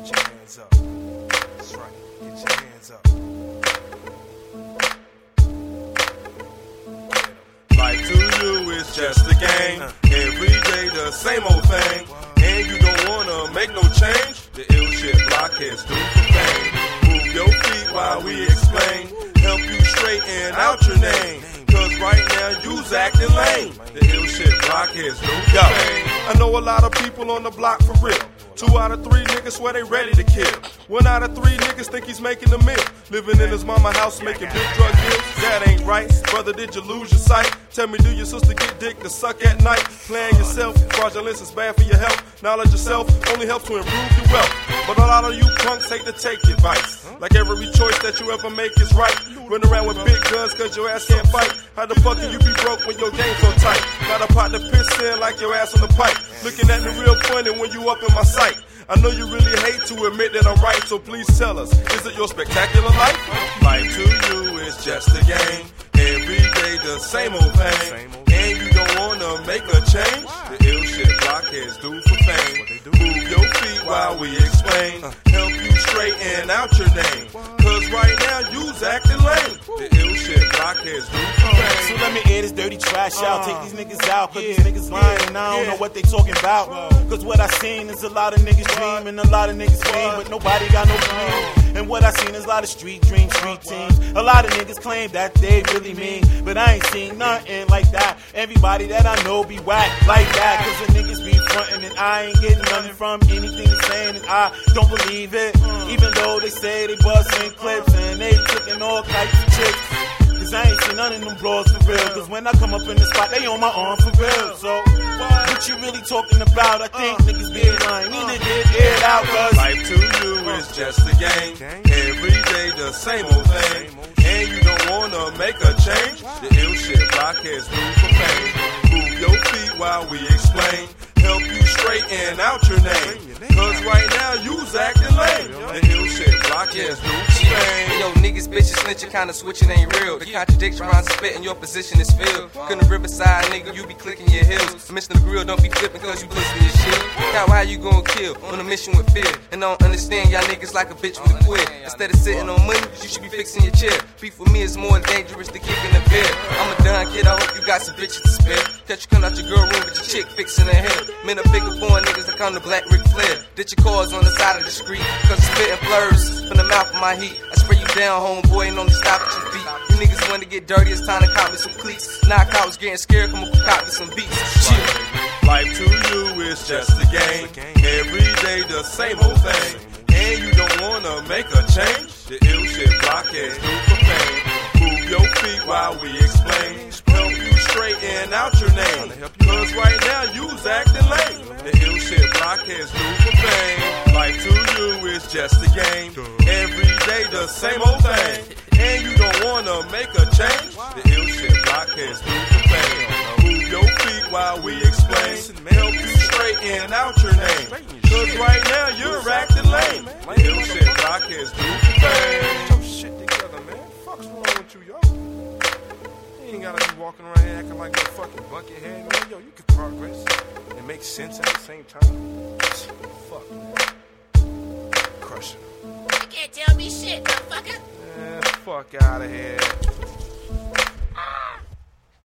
Get your hands up. That's right. Get your hands up. Life to you is just a game. Every day the same old thing. And you don't wanna make no change. The ill shit blockheads do for fame. Move your feet while we explain. Help you straighten out your name. Cause right now you's acting lame. The ill shit blockheads do for fame. I know a lot of people on the block for real. 2 out of 3 niggas swear they ready to kill. 1 out of 3 niggas think he's making a meal. Living in his mama house making big drug deals. That ain't right. Brother, did you lose your sight? Tell me, do your sister get dick to suck at night? Playing yourself, fraudulence is bad for your health. Knowledge yourself only helps to improve your wealth. But a lot of you punks hate to take advice. Like every choice that you ever make is right. Run around with big guns cause your ass can't fight. How the fuck can you be broke when your game so tight? Got a pot to piss in like your ass on the pipe. Looking at me real funny when you up in my sight. I know you really hate to admit that I'm right, so please tell us, is it your spectacular life? Life to you is just a game. Every day the same old thing. And you don't wanna make a change. The ill shit blockheads do for fame. Move your feet while we explain. Help you straighten out your name. Cause right now you's acting lame. The ill shit blockheads do for fame. So let me air this dirty trash out. Take these niggas out, cause these niggas lying and I don't know what they talking about. Cause what I seen is a lot of niggas dream and a lot of niggas fame, but nobody got no dream. And what I seen is a lot of street dreams, street teams. A lot of niggas claim that they really mean, but I ain't seen nothing like that. Everybody that I know be whack like that. Cause the niggas be frontin' and I ain't getting nothing from anything they're saying, and I don't believe it. Even though they say they bustin' clips and they taking all types of chicks. Cause I ain't seen none of them bros for real. Cause when I come up in the spot, they on my arm for real. So, what you really talking about? I think niggas be lying. Need to get aired out, cause life to you is just a game. Every day the same old thing. And you don't wanna make a change. The ill shit blockheads do for fame. Move your feet while we explain. Help you straighten out your name. Cause right now you's acting lame. The ill shit blockheads do for fame. Yo, niggas, bitches, snitching, kinda switching ain't real. The contradiction rhymes spitting, your position is filled. Couldn't Riverside, nigga, you be clicking your heels. Mr. the Grill, don't be flipping cause you pussy your shit. Now, how you gonna kill on a mission with fear? And I don't understand y'all niggas like a bitch with a quid. Instead of sitting on money, you should be fixing your chair. Beef with me is more dangerous than kicking a beer. I'm a done kid, I hope you got some bitches to spare. Catch you come out your girl room with your chick fixing her hair. Men are bigger foreign niggas that come to Black Ric Flair. Ditch your cars on the side of the street, cause it's spitting blurs from the mouth of my heat. I spray you down, homeboy, and only stop at your feet. You niggas want to get dirty, it's time to cop me some cleats. Knock out was getting scared, come on, cop me some beats. Shit. Life to you is just a game. Every day the same old thing. And you don't wanna make a change. The ill shit blockheads do for fame. Move your feet while we explain. Help you straighten out your name. Cause right now you's acting lame. The ill shit blockheads do for fame. Life to you is just a game. Every day the same old thing. And you don't wanna make a change. The ill shit blockheads do for fame. Move your feet while we explain. Help you straighten out your name. Cause right now you're acting lame. The ill shit blockheads do for fame. Get your shit together, man. Fuck's wrong with you, yo? You ain't gotta be walking around here acting like a fucking buckethead, man. Yo, you can progress and make sense at the same time. Fuck, man. Crushing. You can't tell me shit, motherfucker. Man, fuck out of here.